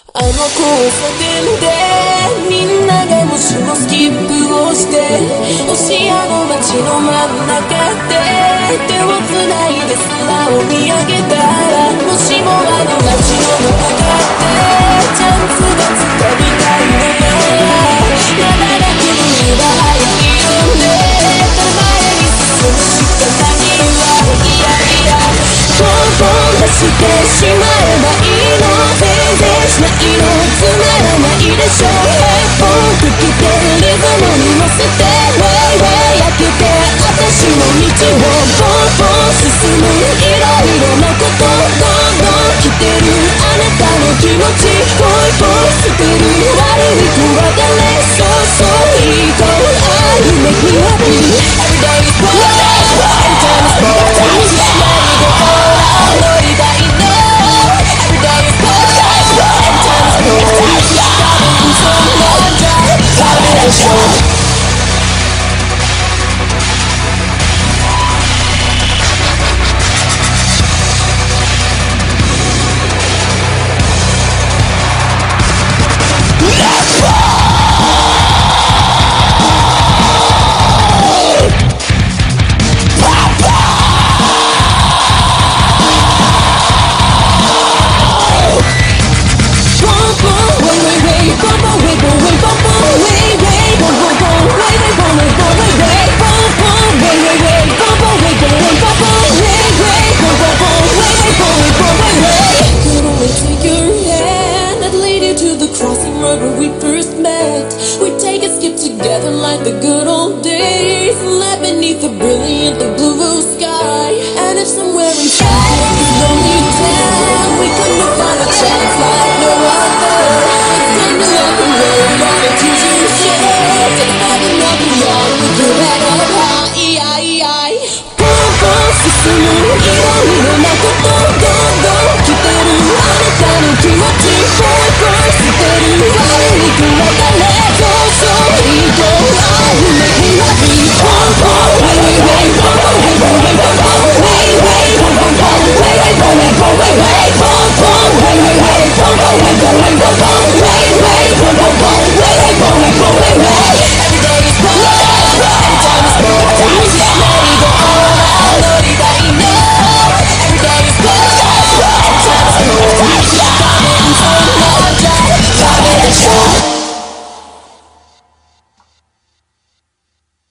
あの交差点でみんながもしもスキップをして星あの街の真ん中で手をつないで空を見上げたらもしもあの街の中でチャンスがつかみたいのならまだだけど今早いよね前に進むしかないわいやいやポンポン出してしまえばいいの全然しないのつまらないでしょヘッドホン吹きてリズムに乗せてウェイウェイ焼けて私の道を